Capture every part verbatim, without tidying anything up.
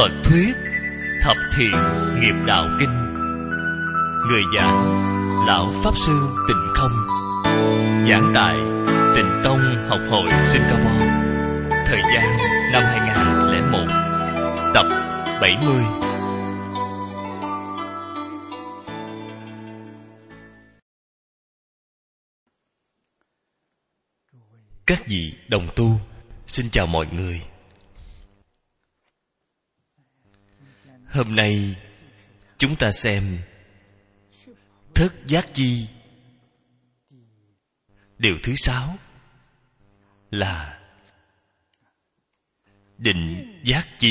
Phật thuyết Thập Thiện Nghiệp Đạo Kinh. Người giảng Lão Pháp Sư Tịnh Không. Giảng tại Tịnh Tông Học hội Singapore. Thời gian năm hai nghìn lẻ một. Tập bảy mươi. Các vị đồng tu, xin chào mọi người. Hôm nay chúng ta xem Thất Giác Chi, điều thứ sáu là Định Giác Chi.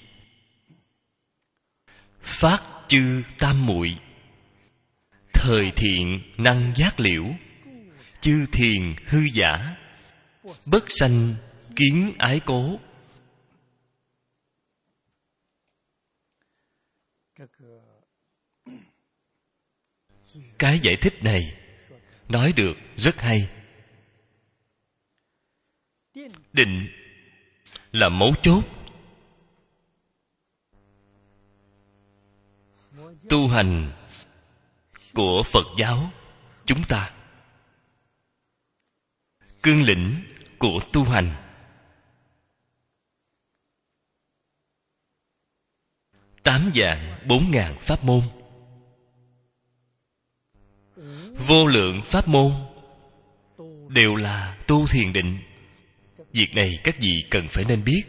Phát chư tam muội, thời thiện năng giác liễu, chư thiền hư giả, bất sanh kiến ái cố. Cái giải thích này nói được rất hay. Định là mấu chốt. Tu hành của Phật giáo chúng ta, cương lĩnh của tu hành. Tám vạn bốn ngàn pháp môn, vô lượng pháp môn đều là tu thiền định. Việc này các vị cần phải nên biết.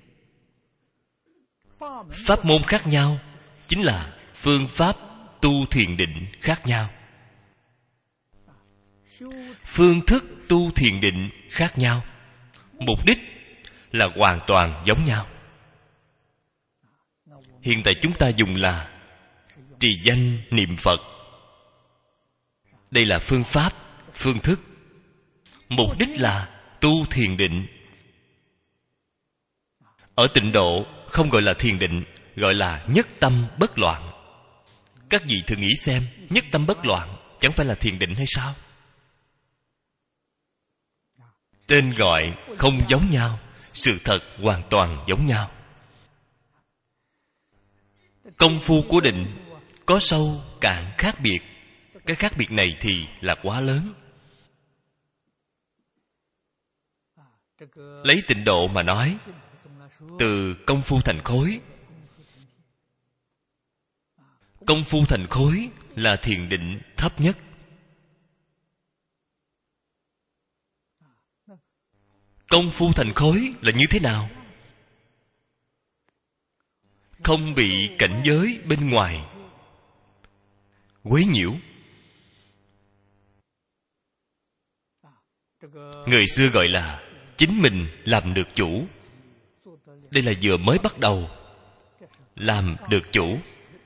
Pháp môn khác nhau chính là phương pháp tu thiền định khác nhau. Phương thức tu thiền định khác nhau, mục đích là hoàn toàn giống nhau. Hiện tại chúng ta dùng là trì danh niệm Phật. Đây là phương pháp, phương thức. Mục đích là tu thiền định. Ở Tịnh độ không gọi là thiền định, gọi là nhất tâm bất loạn. Các vị thử nghĩ xem, nhất tâm bất loạn chẳng phải là thiền định hay sao? Tên gọi không giống nhau, sự thật hoàn toàn giống nhau. Công phu của định có sâu cạn khác biệt. Cái khác biệt này thì là quá lớn. Lấy Tịnh độ mà nói, từ công phu thành khối. Công phu thành khối là thiền định thấp nhất. Công phu thành khối là như thế nào? Không bị cảnh giới bên ngoài quấy nhiễu. Người xưa gọi là chính mình làm được chủ. Đây là vừa mới bắt đầu làm được chủ.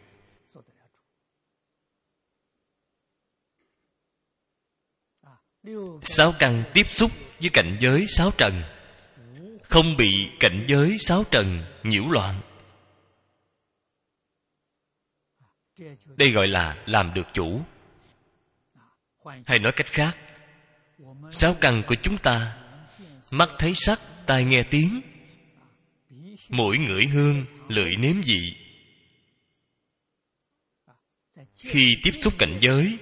Sáu căn tiếp xúc với cảnh giới sáu trần, không bị cảnh giới sáu trần nhiễu loạn. Đây gọi là làm được chủ. Hay nói cách khác, sáu căn của chúng ta, mắt thấy sắc, tai nghe tiếng, mũi ngửi hương, lưỡi nếm vị, khi tiếp xúc cảnh giới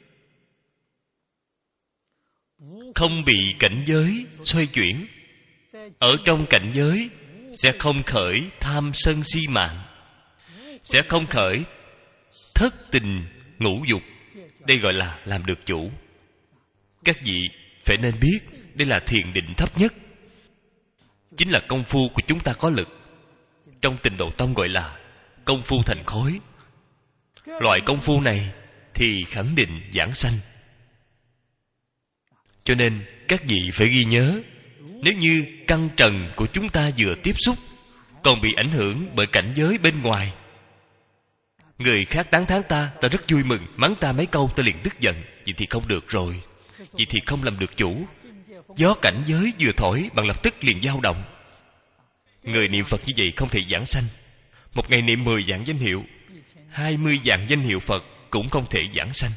không bị cảnh giới xoay chuyển. Ở trong cảnh giới sẽ không khởi tham sân si mạng, sẽ không khởi thất tình ngũ dục. Đây gọi là làm được chủ. Các vị phải nên biết, đây là thiền định thấp nhất, chính là công phu của chúng ta có lực. Trong Tịnh độ tông gọi là công phu thành khối. Loại công phu này thì khẳng định giảng sanh. Cho nên các vị phải ghi nhớ, nếu như căn trần của chúng ta vừa tiếp xúc còn bị ảnh hưởng bởi cảnh giới bên ngoài, người khác tán thán ta, ta rất vui mừng, mắng ta mấy câu ta liền tức giận. Vậy thì không được rồi. Vậy thì không làm được chủ. Gió cảnh giới vừa thổi, bạn lập tức liền dao động. Người niệm Phật như vậy không thể giảng sanh. Một ngày niệm mười vạn danh hiệu, hai mươi vạn danh hiệu Phật cũng không thể giảng sanh.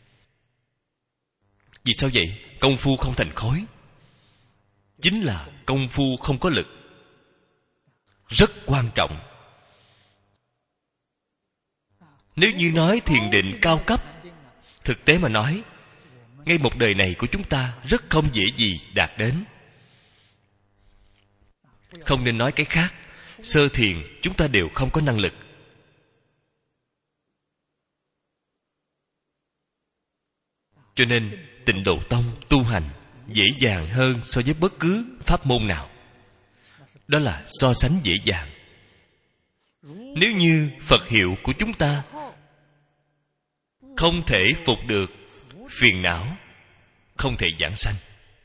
Vì sao vậy? Công phu không thành khối. chính là công phu không có lực, rất quan trọng. Nếu như nói thiền định cao cấp, thực tế mà nói, ngay một đời này của chúng ta rất không dễ gì đạt đến. Không nên nói cái khác, sơ thiền chúng ta đều không có năng lực. Cho nên Tịnh Độ Tông tu hành dễ dàng hơn so với bất cứ pháp môn nào. Đó là so sánh dễ dàng. Nếu như Phật hiệu của chúng ta không thể phục được phiền não, không thể giảng sanh.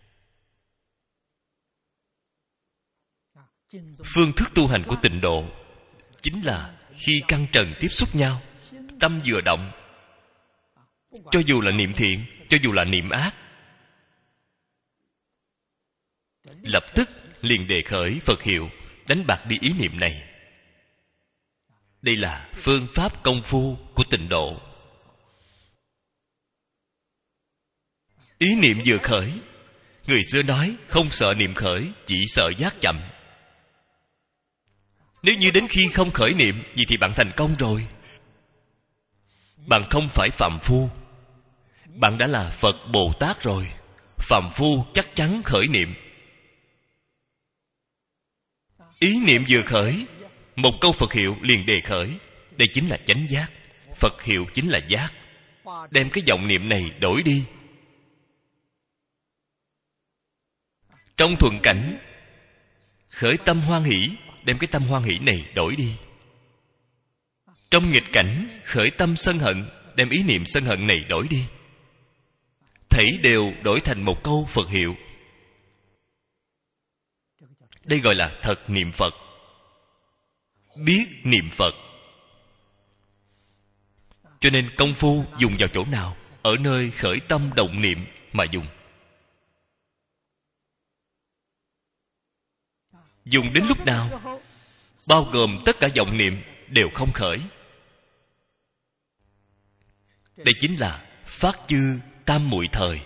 Phương thức tu hành của Tịnh Độ chính là khi căn trần tiếp xúc nhau, tâm vừa động, cho dù là niệm thiện, cho dù là niệm ác, lập tức liền đề khởi Phật hiệu, đánh bạc đi ý niệm này. Đây là phương pháp công phu của Tịnh Độ. Ý niệm vừa khởi, người xưa nói không sợ niệm khởi, chỉ sợ giác chậm. Nếu như đến khi không khởi niệm, vậy thì bạn thành công rồi. Bạn không phải phàm phu, bạn đã là Phật Bồ Tát rồi. Phàm phu chắc chắn khởi niệm. Ý niệm vừa khởi, một câu Phật hiệu liền đề khởi. Đây chính là chánh giác. Phật hiệu chính là giác. Đem cái vọng niệm này đổi đi. Trong thuận cảnh, khởi tâm hoan hỷ, đem cái tâm hoan hỷ này đổi đi. Trong nghịch cảnh, khởi tâm sân hận, đem ý niệm sân hận này đổi đi. Thảy đều đổi thành một câu Phật hiệu. Đây gọi là thật niệm Phật. Biết niệm Phật. Cho nên công phu dùng vào chỗ nào? Ở nơi khởi tâm động niệm mà dùng. Dùng đến lúc nào? Bao gồm tất cả vọng niệm đều không khởi. Đây chính là phát chư tam muội thời.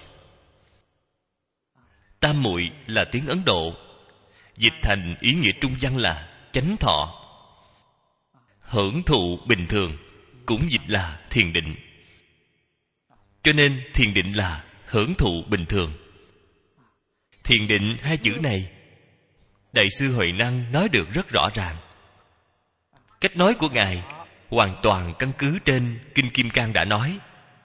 Tam muội là tiếng Ấn Độ, dịch thành ý nghĩa trung văn là chánh thọ. Hưởng thụ bình thường cũng dịch là thiền định. Cho nên thiền định là hưởng thụ bình thường. Thiền định hai chữ này, Đại sư Huệ Năng nói được rất rõ ràng. Cách nói của Ngài hoàn toàn căn cứ trên Kinh Kim Cang đã nói: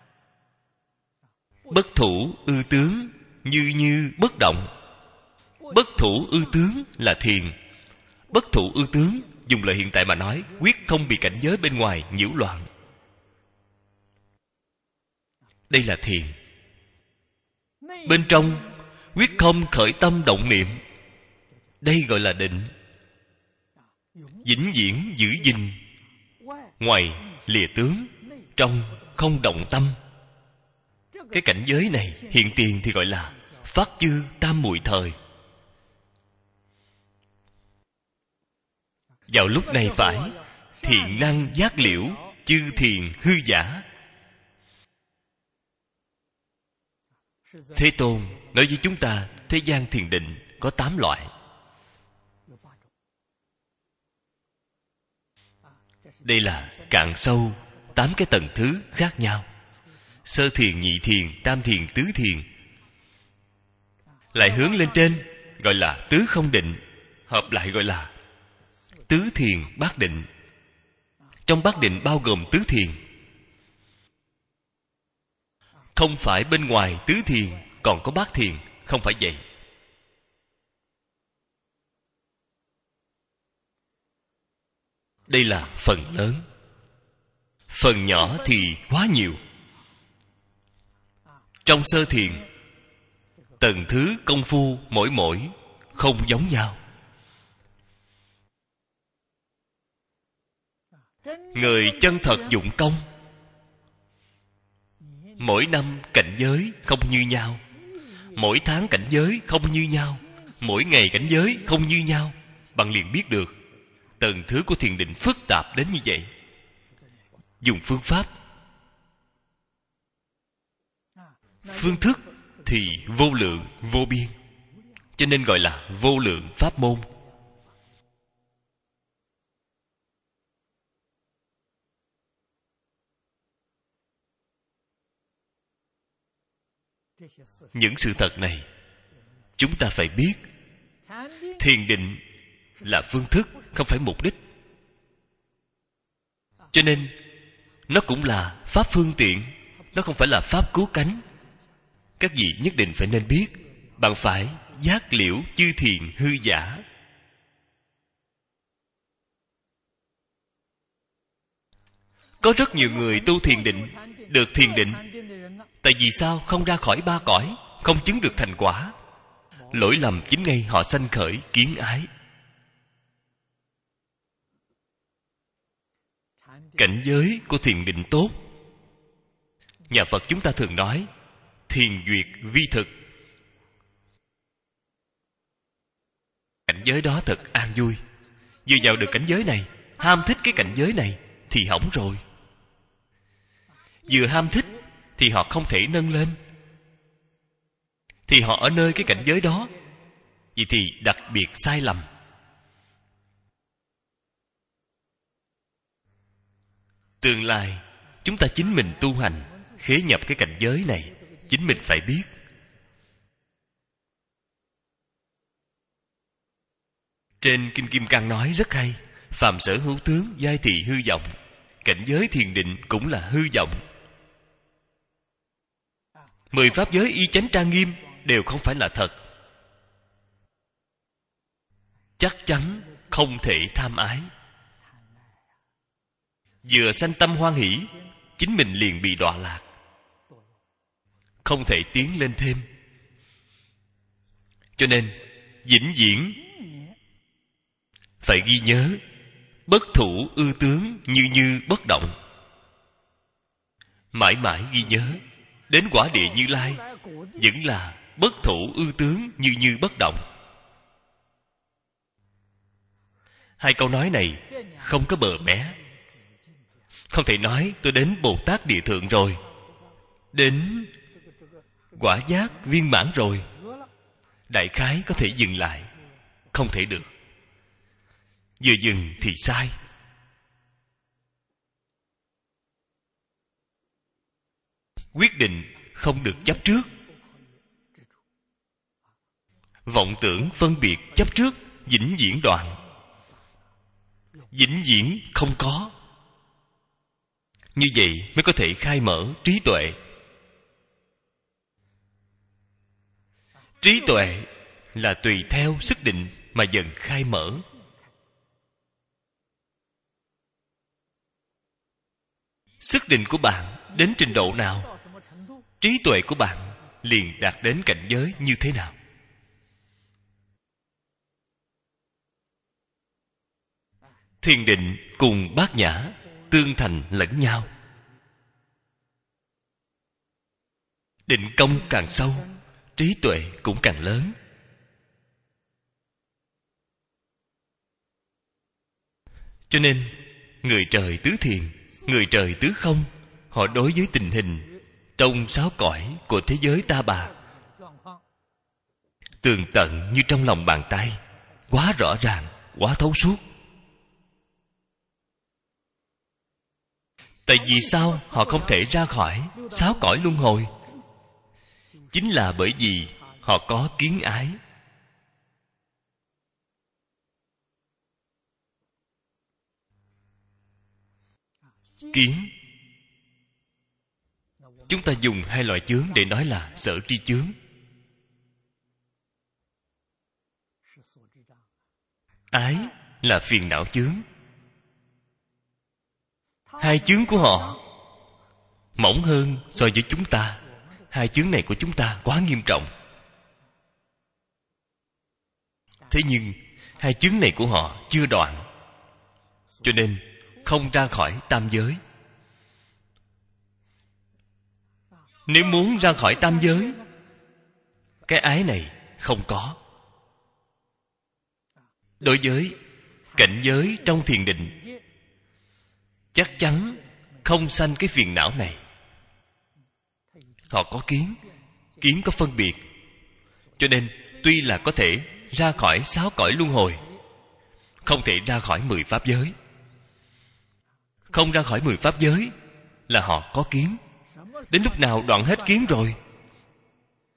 bất thủ ư tướng, như như bất động. Bất thủ ư tướng là thiền. Bất thủ ư tướng, dùng lời hiện tại mà nói, quyết không bị cảnh giới bên ngoài nhiễu loạn. Đây là thiền. Bên trong quyết không khởi tâm động niệm. Đây gọi là định. Vĩnh viễn giữ gìn, ngoài lìa tướng, trong không động tâm. Cái cảnh giới này hiện tiền thì gọi là phát chư tam muội thời. Vào lúc này phải thiện năng giác liễu, chư thiền hư giả. Thế Tôn nói với chúng ta, thế gian thiền định có tám loại. Đây là cạn sâu tám cái tầng thứ khác nhau. Sơ thiền, nhị thiền, tam thiền, tứ thiền. Lại hướng lên trên gọi là tứ không định, hợp lại gọi là tứ thiền bát định. Trong bát định bao gồm tứ thiền. Không phải bên ngoài tứ thiền còn có bát thiền, không phải vậy. Đây là phần lớn. Phần nhỏ thì quá nhiều. Trong sơ thiền, tầng thứ công phu mỗi mỗi không giống nhau. Người chân thật dụng công, mỗi năm cảnh giới không như nhau, mỗi tháng cảnh giới không như nhau, mỗi ngày cảnh giới không như nhau. Bạn liền biết được tầng thứ của thiền định phức tạp đến như vậy. Dùng phương pháp, phương thức thì vô lượng vô biên, cho nên gọi là vô lượng pháp môn. những sự thật này chúng ta phải biết. Thiền định là phương thức, không phải mục đích. Cho nên nó cũng là pháp phương tiện, nó không phải là pháp cứu cánh. Các vị nhất định phải nên biết, bạn phải giác liễu chư thiền hư giả. Có rất nhiều người tu thiền định, được thiền định, tại vì sao không ra khỏi ba cõi, không chứng được thành quả? Lỗi lầm chính ngay họ sanh khởi kiến ái. Cảnh giới của thiền định tốt, nhà Phật chúng ta thường nói thiền duyệt vi thực. Cảnh giới đó thật an vui. Vừa vào được cảnh giới này, ham thích cái cảnh giới này thì hỏng rồi. Vừa ham thích thì họ không thể nâng lên, thì họ ở nơi cái cảnh giới đó. Vậy thì đặc biệt sai lầm. Tương lai chúng ta chính mình tu hành khế nhập cái cảnh giới này, chính mình phải biết. Trên Kinh Kim Cang nói rất hay: phàm sở hữu tướng, giai thị hư vọng. Cảnh giới thiền định cũng là hư vọng. Mười pháp giới y chánh trang nghiêm đều không phải là thật. Chắc chắn không thể tham ái. Vừa sanh tâm hoan hỷ, chính mình liền bị đọa lạc, không thể tiến lên thêm. Cho nên vĩnh viễn phải ghi nhớ: bất thủ ư tướng, như như bất động. Mãi mãi ghi nhớ, đến quả địa Như Lai vẫn là bất thủ ư tướng, như như bất động. Hai câu nói này không có bờ mé. Không thể nói tôi đến Bồ Tát Địa Thượng rồi, đến quả giác viên mãn rồi, đại khái có thể dừng lại. Không thể được. Vừa dừng thì sai. Quyết định không được chấp trước. Vọng tưởng phân biệt chấp trước vĩnh viễn đoạn, vĩnh viễn không có. Như vậy mới có thể khai mở trí tuệ. Trí tuệ là tùy theo sức định mà dần khai mở. Sức định của bạn đến trình độ nào, trí tuệ của bạn liền đạt đến cảnh giới như thế nào. Thiền định cùng bát nhã tương thành lẫn nhau. Định công càng sâu, trí tuệ cũng càng lớn. Cho nên người trời tứ thiền, người trời tứ không, họ đối với tình hình trong sáu cõi của thế giới ta bà tường tận như trong lòng bàn tay, quá rõ ràng, quá thấu suốt. Tại vì sao họ không thể ra khỏi sáu cõi luân hồi? Chính là bởi vì họ có kiến ái. Kiến, chúng ta dùng hai loại chướng để nói là sở tri chướng. Ái là phiền não chướng. Hai chướng của họ mỏng hơn so với chúng ta. Hai chướng này của chúng ta quá nghiêm trọng. Thế nhưng hai chướng này của họ chưa đoạn, cho nên không ra khỏi tam giới. Nếu muốn ra khỏi tam giới, cái ái này không có. Đối với cảnh giới trong thiền định, chắc chắn không sanh cái phiền não này. Họ có kiến, kiến có phân biệt, cho nên tuy là có thể ra khỏi sáu cõi luân hồi, không thể ra khỏi mười pháp giới. Không ra khỏi mười pháp giới là họ có kiến. Đến lúc nào đoạn hết kiến rồi?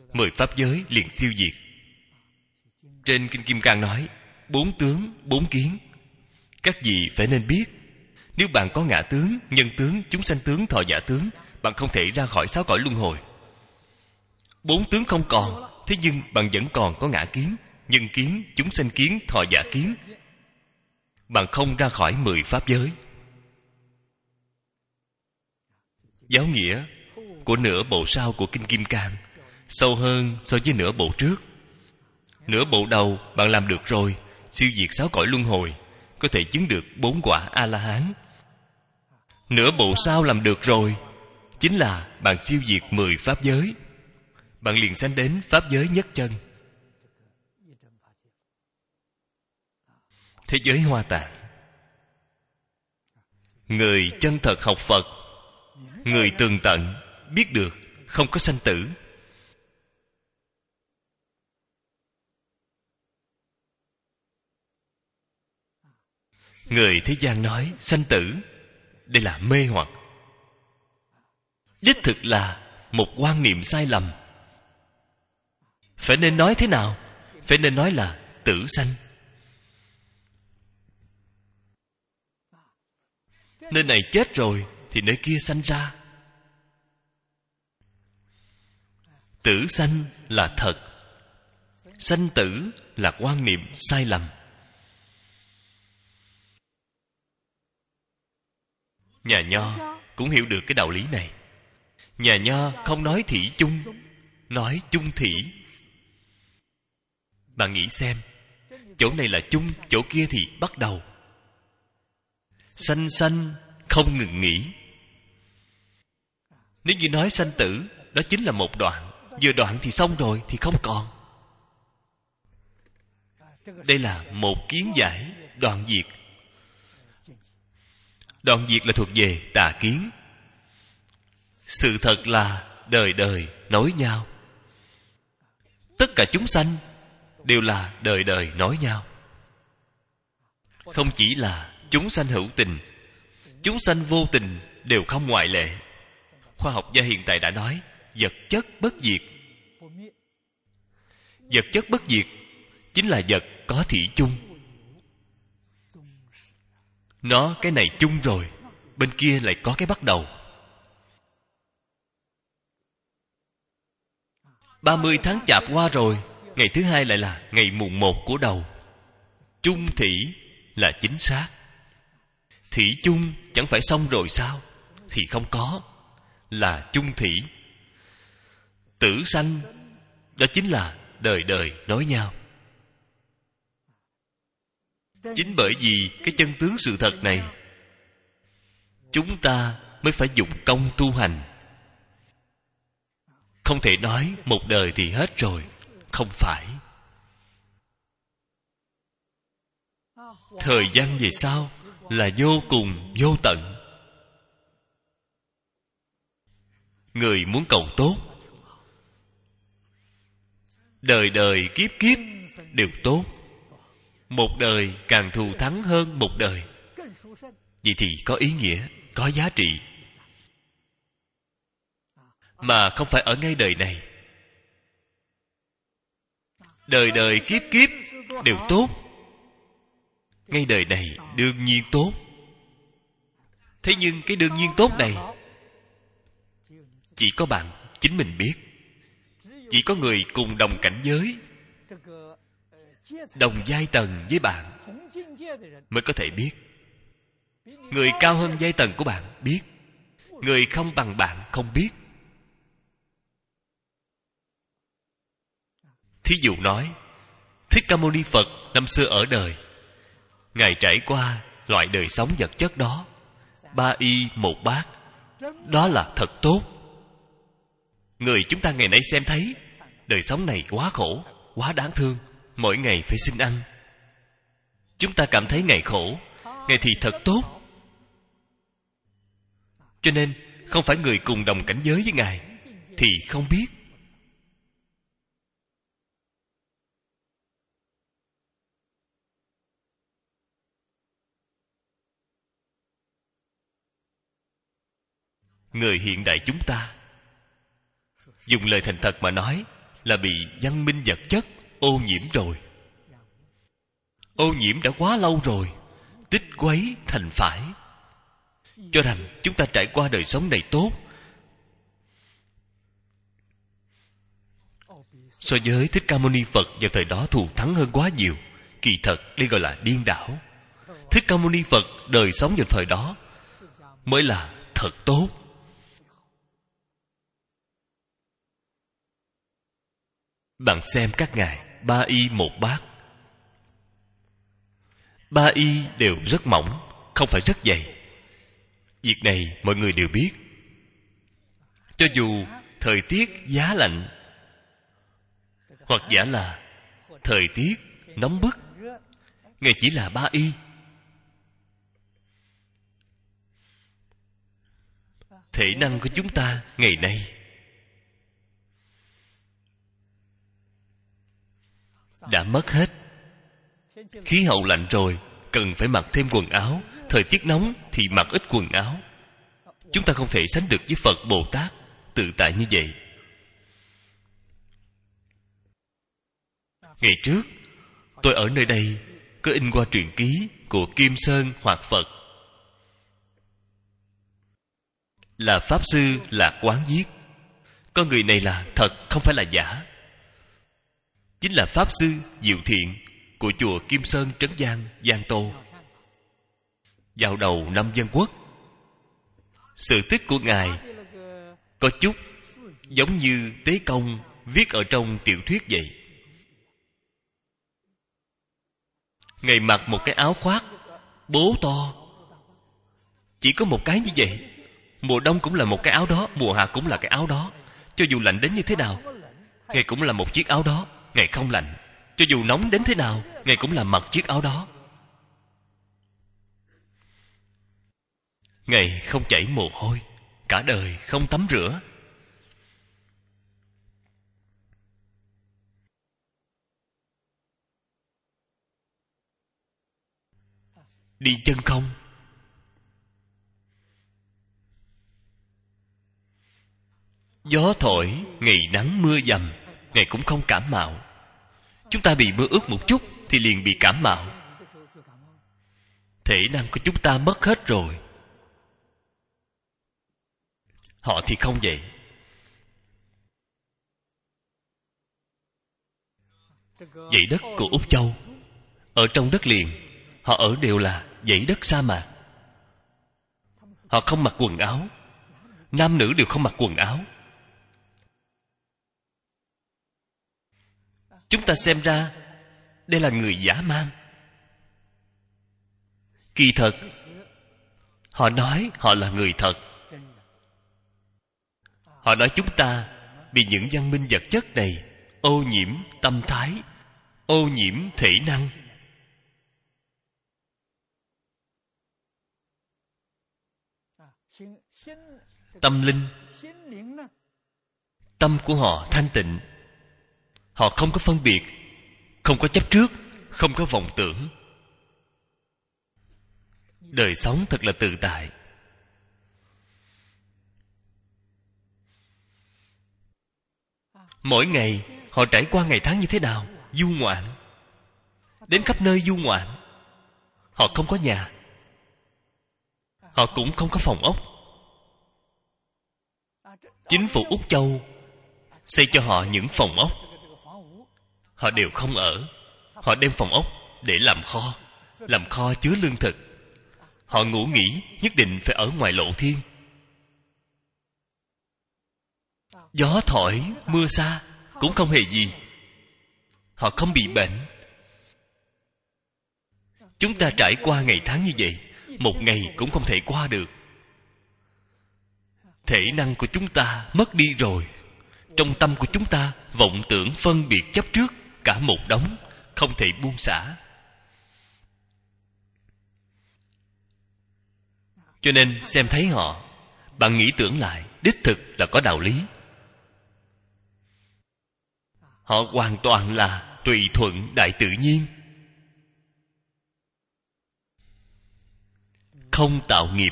mười pháp giới liền siêu diệt. Trên Kinh Kim Cang nói, bốn tướng, bốn kiến, các vị phải nên biết. Nếu bạn có ngã tướng, nhân tướng, chúng sanh tướng, thọ giả tướng, bạn không thể ra khỏi sáu cõi luân hồi. Bốn tướng không còn, thế nhưng bạn vẫn còn có ngã kiến, nhân kiến, chúng sanh kiến, thọ giả kiến. Bạn không ra khỏi mười pháp giới. Giáo nghĩa của nửa bộ sau của Kinh Kim Cang sâu hơn so với nửa bộ trước. Nửa bộ đầu bạn làm được rồi, siêu diệt sáu cõi luân hồi, có thể chứng được bốn quả A-la-hán. Nửa bộ sau làm được rồi, chính là bạn siêu diệt mười pháp giới, bạn liền sanh đến pháp giới nhất chân. Thế giới Hoa Tạng, người chân thật học Phật, người tường tận biết được không có sanh tử. Người thế gian nói sanh tử, đây là mê hoặc. Đích thực là một quan niệm sai lầm. Phải nên nói thế nào? Phải nên nói là tử sanh. Nơi này chết rồi thì nơi kia sanh ra. Tử sanh là thật, sanh tử là quan niệm sai lầm. Nhà Nho cũng hiểu được cái đạo lý này. Nhà Nho không nói thỉ chung, nói chung thỉ. Bạn nghĩ xem, chỗ này là chung, chỗ kia thì bắt đầu. Sanh sanh không ngừng nghỉ. Nếu như nói sanh tử, đó chính là một đoạn. Vừa đoạn thì xong rồi, thì không còn. Đây là một kiến giải đoạn diệt. Đoạn diệt là thuộc về tà kiến. Sự thật là đời đời nối nhau. Tất cả chúng sanh đều là đời đời nối nhau. Không chỉ là chúng sanh hữu tình, chúng sanh vô tình đều không ngoại lệ. Khoa học gia hiện tại đã nói vật chất bất diệt. Vật chất bất diệt chính là vật có thủy chung. Nó cái này chung rồi, bên kia lại có cái bắt đầu. Ba mươi tháng chạp qua rồi, ngày thứ hai lại là ngày mùng một của đầu. Chung thủy là chính xác. Thủy chung chẳng phải xong rồi sao? Thì không có, là chung thủy. Tử sanh, đó chính là đời đời nối nhau. Chính bởi vì cái chân tướng sự thật này, chúng ta mới phải dụng công tu hành. Không thể nói một đời thì hết rồi. Không phải. Thời gian về sau là vô cùng vô tận. Người muốn cầu tốt, đời đời kiếp kiếp đều tốt. Một đời càng thù thắng hơn một đời. Vậy thì có ý nghĩa, có giá trị. Mà không phải ở ngay đời này. Đời đời kiếp kiếp đều tốt. Ngay đời này đương nhiên tốt. Thế nhưng cái đương nhiên tốt này chỉ có bạn chính mình biết. Chỉ có người cùng đồng cảnh giới, đồng giai tầng với bạn mới có thể biết. Người cao hơn giai tầng của bạn biết. Người không bằng bạn không biết. Thí dụ nói, Thích Ca Mâu Ni Phật năm xưa ở đời, Ngài trải qua loại đời sống vật chất đó, ba y một bát, đó là thật tốt. Người chúng ta ngày nay xem thấy đời sống này quá khổ, quá đáng thương, mỗi ngày phải xin ăn. Chúng ta cảm thấy Ngài khổ, Ngài thì thật tốt. Cho nên không phải người cùng đồng cảnh giới với Ngài thì không biết. Người hiện đại chúng ta dùng lời thành thật mà nói là bị văn minh vật chất ô nhiễm rồi. Ô nhiễm đã quá lâu rồi, tích quấy thành phải, cho rằng chúng ta trải qua đời sống này tốt, so với Thích Ca Mâu Ni Phật vào thời đó thù thắng hơn quá nhiều. Kỳ thật đây gọi là điên đảo. Thích Ca Mâu Ni Phật đời sống vào thời đó mới là thật tốt. Bạn xem các ngài ba y một bát. Ba y đều rất mỏng, không phải rất dày. Việc này mọi người đều biết. Cho dù thời tiết giá lạnh, hoặc giả là thời tiết nóng bức, ngài chỉ là ba y. Thể năng của chúng ta ngày nay đã mất hết. Khí hậu lạnh rồi, cần phải mặc thêm quần áo. Thời tiết nóng thì mặc ít quần áo. Chúng ta không thể sánh được với Phật Bồ Tát tự tại như vậy. Ngày trước tôi ở nơi đây có in qua truyện ký của Kim Sơn Hoạt Phật, là Pháp Sư Lạc Quán viết. Con người này là thật, không phải là giả. Chính là Pháp Sư Diệu Thiện của chùa Kim Sơn Trấn Giang, Giang Tô. Vào đầu năm Dân Quốc, sự tích của ngài có chút giống như Tế Công viết ở trong tiểu thuyết vậy. Ngài mặc một cái áo khoác bố to, chỉ có một cái như vậy. Mùa đông cũng là một cái áo đó, mùa hạ cũng là cái áo đó. Cho dù lạnh đến như thế nào, ngài cũng là một chiếc áo đó. Ngài không lạnh. Cho dù nóng đến thế nào, ngài cũng là mặc chiếc áo đó. Ngài không chảy mồ hôi, cả đời không tắm rửa. Đi chân không. Gió thổi, ngày nắng mưa dầm, ngài cũng không cảm mạo. Chúng ta bị mưa ướt một chút thì liền bị cảm mạo. Thể năng của chúng ta mất hết rồi. Họ thì không vậy. Dãy đất của Úc Châu, ở trong đất liền, họ ở đều là dãy đất sa mạc. Họ không mặc quần áo. Nam nữ đều không mặc quần áo. Chúng ta xem ra đây là người dã man. Kỳ thật họ nói họ là người thật. Họ nói chúng ta bị những văn minh vật chất này ô nhiễm tâm thái, ô nhiễm thể năng. Tâm linh, tâm của họ thanh tịnh. Họ không có phân biệt, không có chấp trước, không có vọng tưởng. Đời sống thật là tự tại. Mỗi ngày họ trải qua ngày tháng như thế nào? Du ngoạn. Đến khắp nơi du ngoạn. Họ không có nhà. Họ cũng không có phòng ốc. Chính phủ Úc Châu xây cho họ những phòng ốc. Họ đều không ở. Họ đem phòng ốc để làm kho, làm kho chứa lương thực. Họ ngủ nghỉ nhất định phải ở ngoài lộ thiên. Gió thổi, mưa xa cũng không hề gì. Họ không bị bệnh. Chúng ta trải qua ngày tháng như vậy, một ngày cũng không thể qua được. Thể năng của chúng ta mất đi rồi. Trong tâm của chúng ta vọng tưởng phân biệt chấp trước cả một đống, không thể buông xả. Cho nên xem thấy họ, bạn nghĩ tưởng lại, đích thực là có đạo lý. Họ hoàn toàn là tùy thuận đại tự nhiên, không tạo nghiệp.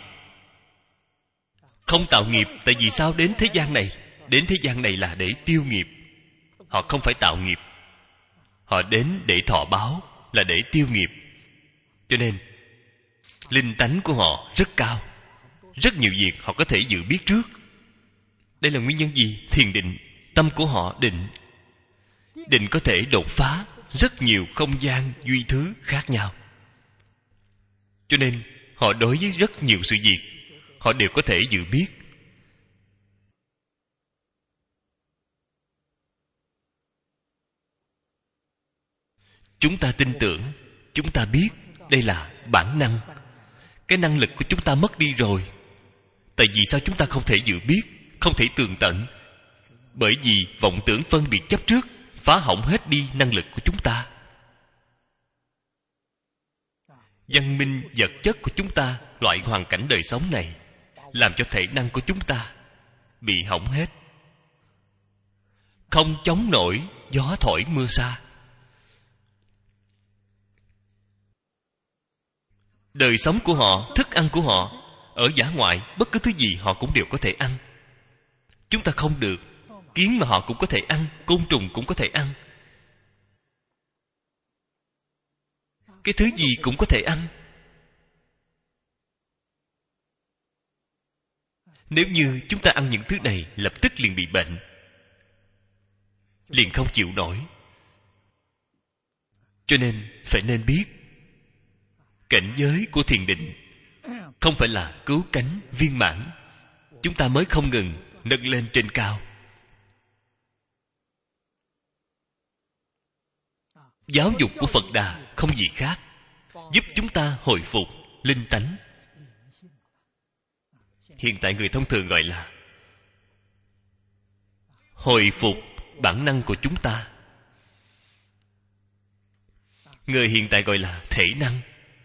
Không tạo nghiệp tại vì sao đến thế gian này? Đến thế gian này là để tiêu nghiệp. Họ không phải tạo nghiệp. Họ đến để thọ báo, là để tiêu nghiệp. Cho nên linh tánh của họ rất cao. Rất nhiều việc họ có thể dự biết trước. Đây là nguyên nhân gì? Thiền định. Tâm của họ định. Định có thể đột phá rất nhiều không gian duy thứ khác nhau. Cho nên họ đối với rất nhiều sự việc họ đều có thể dự biết. Chúng ta tin tưởng, chúng ta biết đây là bản năng. Cái năng lực của chúng ta mất đi rồi. Tại vì sao chúng ta không thể dự biết, không thể tường tận? Bởi vì vọng tưởng phân biệt chấp trước phá hỏng hết đi năng lực của chúng ta. Văn minh vật chất của chúng ta, loại hoàn cảnh đời sống này làm cho thể năng của chúng ta bị hỏng hết, không chống nổi gió thổi mưa xa. Đời sống của họ, thức ăn của họ, ở dã ngoại bất cứ thứ gì họ cũng đều có thể ăn. Chúng ta không được. Kiến mà họ cũng có thể ăn, côn trùng cũng có thể ăn. Cái thứ gì cũng có thể ăn. Nếu như chúng ta ăn những thứ này, lập tức liền bị bệnh, liền không chịu nổi. Cho nên phải nên biết, cảnh giới của thiền định không phải là cứu cánh viên mãn, chúng ta mới không ngừng nâng lên trên cao. Giáo dục của Phật Đà không gì khác, giúp chúng ta hồi phục linh tánh. Hiện tại người thông thường gọi là hồi phục bản năng của chúng ta. Người hiện tại gọi là thể năng.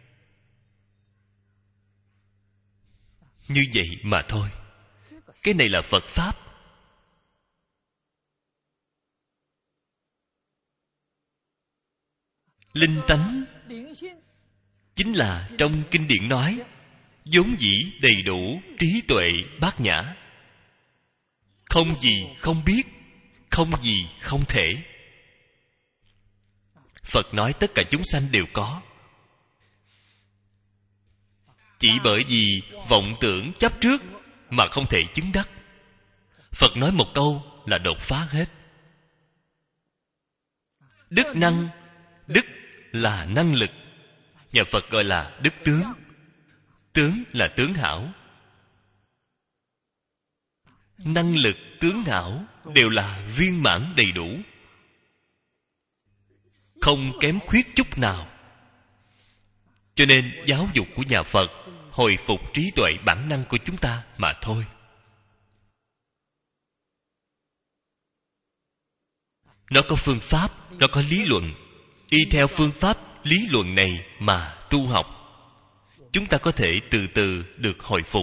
Như vậy mà thôi. Cái này là Phật Pháp. Linh tánh chính là trong kinh điển nói vốn dĩ đầy đủ trí tuệ bát nhã, không gì không biết, không gì không thể. Phật nói tất cả chúng sanh đều có. Chỉ bởi vì vọng tưởng chấp trước mà không thể chứng đắc. Phật nói một câu là đột phá hết. Đức năng, đức là năng lực. Nhà Phật gọi là đức tướng. Tướng là tướng hảo. Năng lực tướng hảo đều là viên mãn đầy đủ, không kém khuyết chút nào. Cho nên giáo dục của nhà Phật hồi phục trí tuệ bản năng của chúng ta mà thôi. Nó có phương pháp, nó có lý luận. Y theo phương pháp, lý luận này mà tu học, chúng ta có thể từ từ được hồi phục.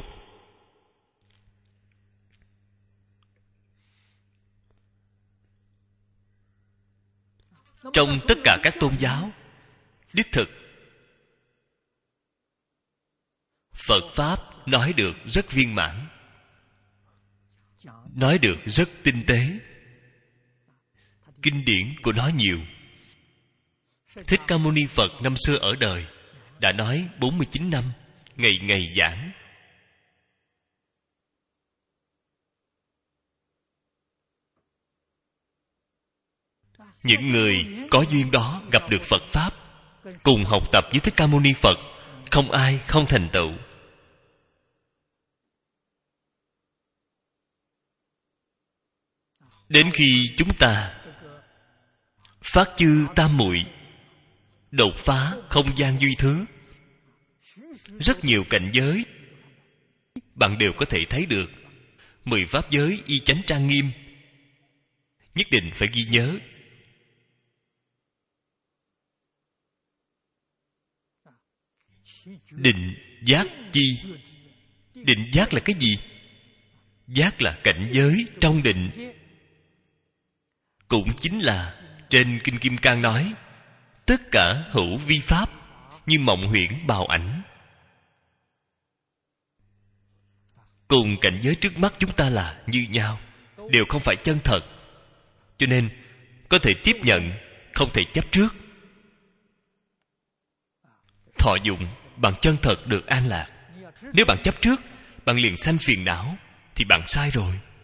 Trong tất cả các tôn giáo, đích thực Phật Pháp nói được rất viên mãn, nói được rất tinh tế. Kinh điển của nó nhiều. Thích Ca Mâu Ni Phật năm xưa ở đời đã nói bốn mươi chín năm, ngày ngày giảng. Những người có duyên đó gặp được Phật Pháp, cùng học tập với Thích Ca Mâu Ni Phật, không ai không thành tựu. Đến khi chúng ta phát chư tam muội, đột phá không gian duy thứ, rất nhiều cảnh giới bạn đều có thể thấy được. Mười pháp giới y chánh trang nghiêm, nhất định phải ghi nhớ. Định giác chi? Định giác là cái gì? Giác là cảnh giới trong định. Cũng chính là trên Kinh Kim Cang nói, tất cả hữu vi pháp như mộng huyễn bào ảnh. Cùng cảnh giới trước mắt chúng ta là như nhau, đều không phải chân thật. Cho nên có thể tiếp nhận, không thể chấp trước. Thọ dụng bằng chân thật được an lạc. Nếu bạn chấp trước, bạn liền sanh phiền não, thì bạn sai rồi.